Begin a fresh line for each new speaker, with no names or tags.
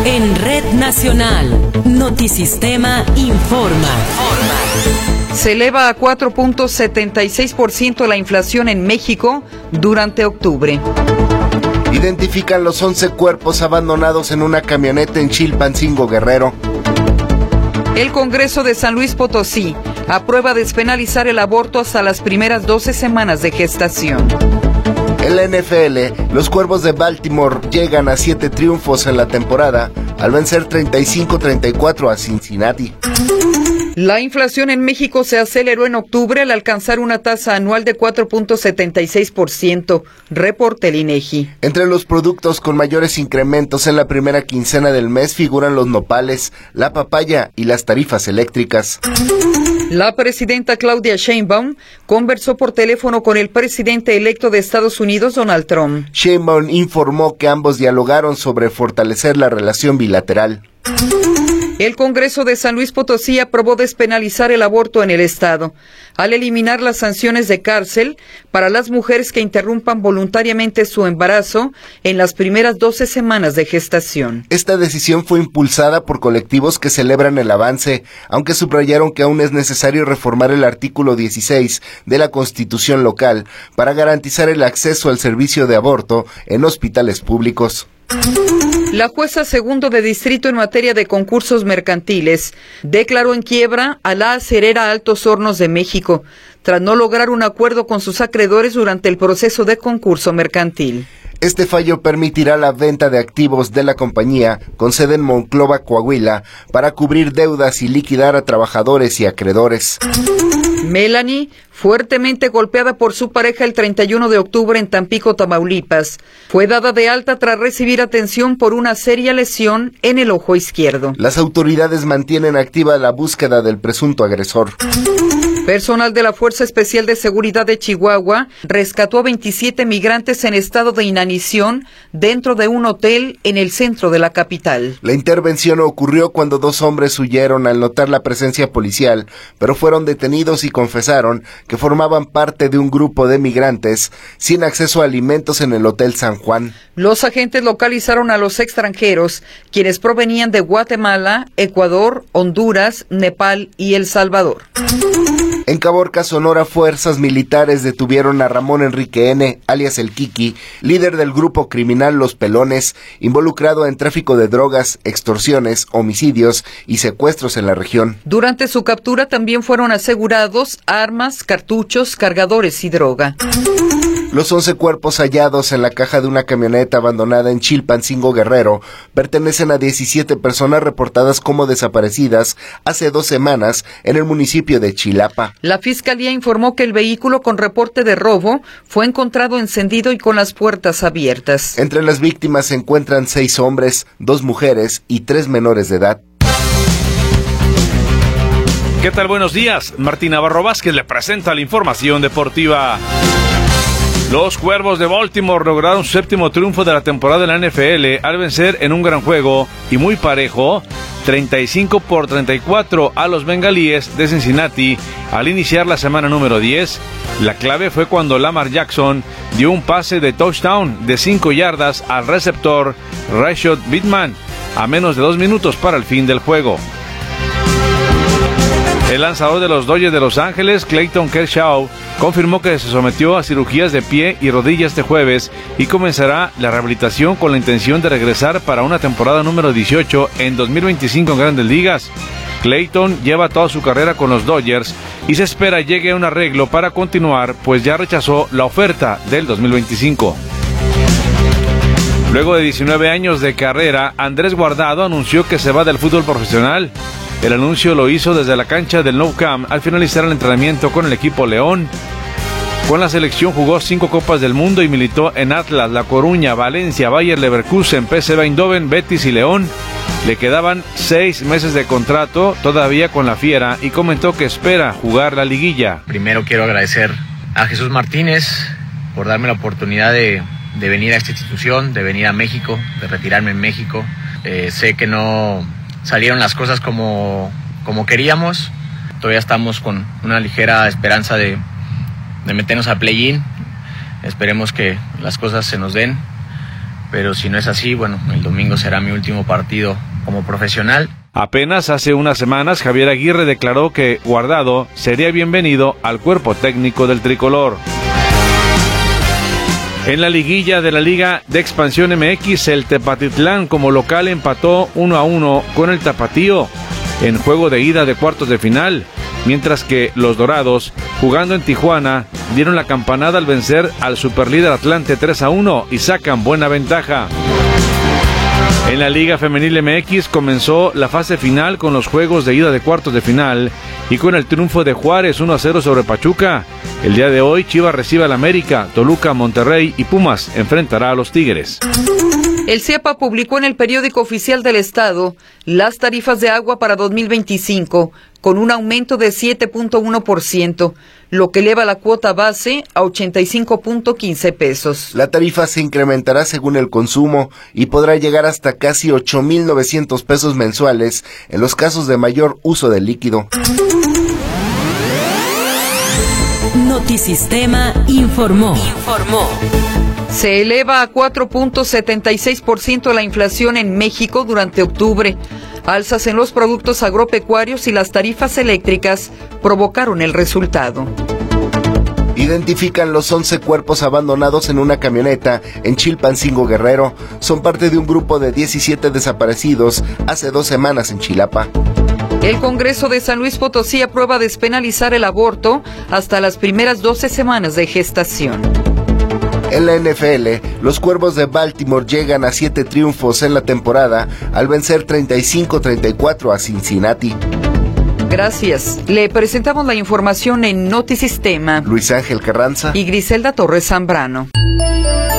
En Red Nacional, Notisistema informa.
Se eleva a 4.76% la inflación en México durante octubre.
Identifican los 11 cuerpos abandonados en una camioneta en Chilpancingo, Guerrero.
El Congreso de San Luis Potosí aprueba despenalizar el aborto hasta las primeras 12 semanas de gestación.
En la NFL, los Cuervos de Baltimore llegan a 7 triunfos en la temporada al vencer 35-34 a Cincinnati.
La inflación en México se aceleró en octubre al alcanzar una tasa anual de 4.76%, reporta el INEGI.
Entre los productos con mayores incrementos en la primera quincena del mes figuran los nopales, la papaya y las tarifas eléctricas.
La presidenta Claudia Sheinbaum conversó por teléfono con el presidente electo de Estados Unidos, Donald Trump.
Sheinbaum informó que ambos dialogaron sobre fortalecer la relación bilateral.
El Congreso de San Luis Potosí aprobó despenalizar el aborto en el estado, al eliminar las sanciones de cárcel para las mujeres que interrumpan voluntariamente su embarazo en las primeras 12 semanas de gestación.
Esta decisión fue impulsada por colectivos que celebran el avance, aunque subrayaron que aún es necesario reformar el artículo 16 de la Constitución local para garantizar el acceso al servicio de aborto en hospitales públicos.
La jueza segundo de distrito en materia de concursos mercantiles declaró en quiebra a la acerera Altos Hornos de México, tras no lograr un acuerdo con sus acreedores durante el proceso de concurso mercantil.
Este fallo permitirá la venta de activos de la compañía con sede en Monclova, Coahuila, para cubrir deudas y liquidar a trabajadores y acreedores.
Melanie, fuertemente golpeada por su pareja el 31 de octubre en Tampico, Tamaulipas, fue dada de alta tras recibir atención por una seria lesión en el ojo izquierdo.
Las autoridades mantienen activa la búsqueda del presunto agresor.
Personal de la Fuerza Especial de Seguridad de Chihuahua rescató a 27 migrantes en estado de inanición dentro de un hotel en el centro de la capital.
La intervención ocurrió cuando 2 hombres huyeron al notar la presencia policial, pero fueron detenidos y confesaron que formaban parte de un grupo de migrantes sin acceso a alimentos en el Hotel San Juan.
Los agentes localizaron a los extranjeros, quienes provenían de Guatemala, Ecuador, Honduras, Nepal y El Salvador.
En Caborca, Sonora, fuerzas militares detuvieron a Ramón Enrique N., alias El Kiki, líder del grupo criminal Los Pelones, involucrado en tráfico de drogas, extorsiones, homicidios y secuestros en la región.
Durante su captura también fueron asegurados armas, cartuchos, cargadores y droga.
Los 11 cuerpos hallados en la caja de una camioneta abandonada en Chilpancingo, Guerrero, pertenecen a 17 personas reportadas como desaparecidas hace 2 semanas en el municipio de Chilapa.
La Fiscalía informó que el vehículo con reporte de robo fue encontrado encendido y con las puertas abiertas.
Entre las víctimas se encuentran 6 hombres, 2 mujeres y 3 menores de edad.
¿Qué tal? Buenos días. Martín Navarro Vázquez le presenta la información deportiva. Los Cuervos de Baltimore lograron su 7º triunfo de la temporada de la NFL al vencer en un gran juego y muy parejo 35-34 a los Bengalíes de Cincinnati al iniciar la semana número 10. La clave fue cuando Lamar Jackson dio un pase de touchdown de 5 yardas al receptor Rashad Bateman a menos de 2 minutos para el fin del juego. El lanzador de los Dodgers de Los Ángeles, Clayton Kershaw, confirmó que se sometió a cirugías de pie y rodilla este jueves y comenzará la rehabilitación con la intención de regresar para una temporada número 18 en 2025 en Grandes Ligas. Clayton lleva toda su carrera con los Dodgers y se espera llegue a un arreglo para continuar, pues ya rechazó la oferta del 2025. Luego de 19 años de carrera, Andrés Guardado anunció que se va del fútbol profesional. El anuncio lo hizo desde la cancha del Nou Camp al finalizar el entrenamiento con el equipo León. Con la selección jugó 5 Copas del Mundo y militó en Atlas, La Coruña, Valencia, Bayer Leverkusen, PSV Eindhoven, Betis y León. Le quedaban 6 meses de contrato todavía con la Fiera y comentó que espera jugar la liguilla.
Primero quiero agradecer a Jesús Martínez por darme la oportunidad de venir a esta institución, de venir a México, de retirarme en México. Sé que no salieron las cosas como queríamos. Todavía estamos con una ligera esperanza de meternos a play-in. Esperemos que las cosas se nos den. pero si no es así, bueno, el domingo será mi último partido como profesional.
Apenas hace unas semanas, Javier Aguirre declaró que Guardado sería bienvenido al cuerpo técnico del tricolor. En la liguilla de la Liga de Expansión MX, el Tepatitlán como local empató 1-1 con el Tapatío en juego de ida de cuartos de final, mientras que los Dorados, jugando en Tijuana, dieron la campanada al vencer al superlíder Atlante 3-1 y sacan buena ventaja. En la Liga Femenil MX comenzó la fase final con los juegos de ida de cuartos de final y con el triunfo de Juárez 1-0 sobre Pachuca. El día de hoy Chivas recibe al América, Toluca, Monterrey y Pumas enfrentará a los Tigres.
El CIEPA publicó en el periódico oficial del Estado las tarifas de agua para 2025, con un aumento de 7.1%, lo que eleva la cuota base a 85.15 pesos.
La tarifa se incrementará según el consumo y podrá llegar hasta casi 8,900 pesos mensuales en los casos de mayor uso del líquido.
Notisistema informó.
Se eleva a 4.76% la inflación en México durante octubre. Alzas en los productos agropecuarios y las tarifas eléctricas provocaron el resultado.
Identifican los 11 cuerpos abandonados en una camioneta en Chilpancingo, Guerrero. Son parte de un grupo de 17 desaparecidos hace 2 semanas en Chilapa.
El Congreso de San Luis Potosí aprueba despenalizar el aborto hasta las primeras 12 semanas de gestación.
En la NFL, los Cuervos de Baltimore llegan a 7 triunfos en la temporada al vencer 35-34 a Cincinnati.
Gracias. Le presentamos la información en Notisistema.
Luis Ángel Carranza
y Griselda Torres Zambrano.